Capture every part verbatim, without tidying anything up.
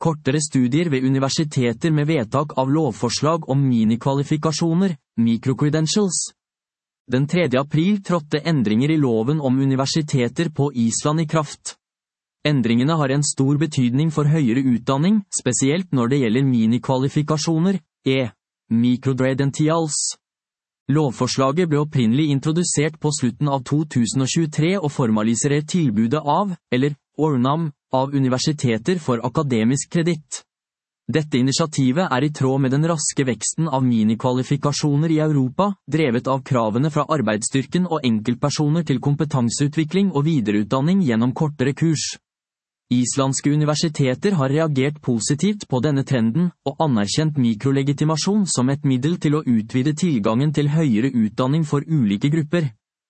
kortere studier ved universiteter med vedtak av lovforslag om minikvalifikasjoner, microcredentials. Den tredje april trådte endringer i loven om universiteter på Island i kraft. Endringene har en stor betydning for høyere utdanning, spesielt når det gjelder minikvalifikasjoner, e. microcredentials. Lovforslaget ble opprinnelig introdusert på slutten av to tusen tjuetre og formaliserer tilbudet av, eller ornam, av universiteter for akademisk kreditt. Dette initiativet er i tråd med den raske veksten av minikvalifikasjoner i Europa, drevet av kravene fra arbeidsstyrken og enkeltpersoner til kompetanseutvikling og videreutdanning gjennom kortere kurs. Islandske universiteter har reagert positivt på denne trenden og anerkjent mikrolegitimasjon som et middel til å utvide tilgangen til høyere utdanning for ulike grupper.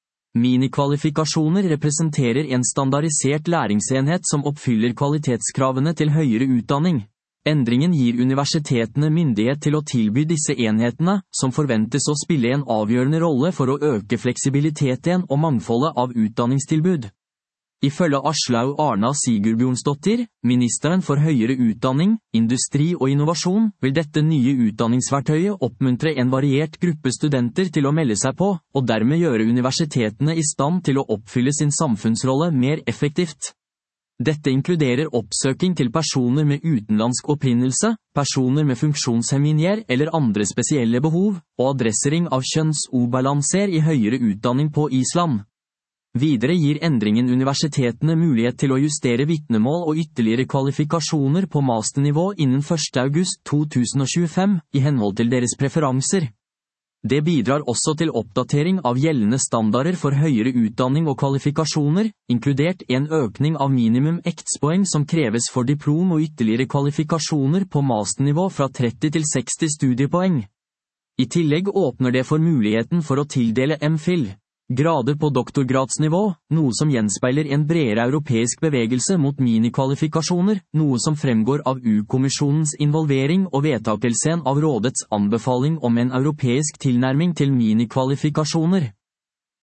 Minikvalifikasjoner representerer en standardisert læringsenhet som oppfyller kvalitetskravene til høyere utdanning. Endringen gir universitetene myndighet til å tilby disse enhetene, som forventes å spille en avgjørende rolle for å øke fleksibiliteten og mangfoldet av utdanningstilbud. Ifølge Aslaug Arna Sigurbjørnsdottir, ministeren for høyere utdanning, industri og innovasjon, vil dette nye utdanningsverktøyet oppmuntre en variert gruppe studenter til å melde seg på, og dermed gjøre universitetene i stand til å oppfylle sin samfunnsrolle mer effektivt. Dette inkluderer oppsøking til personer med utenlandsk opprinnelse, personer med funksjonshemninger eller andre spesielle behov, og adressering av kjønnsobalanser i høyere utdanning på Island. Videre gir endringen universitetene mulighet til å justere vitnemål og ytterligere kvalifikasjoner på masternivå innen første august to tusen tjuefem, i henhold til deres preferanser. Det bidrar også til oppdatering av gjeldende standarder for høyere utdanning og kvalifikasjoner, inkludert en økning av minimum ektspoeng som kreves for diplom og ytterligere kvalifikasjoner på masternivå fra tretti til seksti studiepoeng. I tillegg åpner det for muligheten for å tildele M Phil. Grader på doktorgradsnivå, noe som gjenspeiler en bredere europeisk bevegelse mot minikvalifikasjoner, noe som fremgår av U-kommisjonens involvering og vedtakelsen av rådets anbefaling om en europeisk tilnærming til minikvalifikasjoner.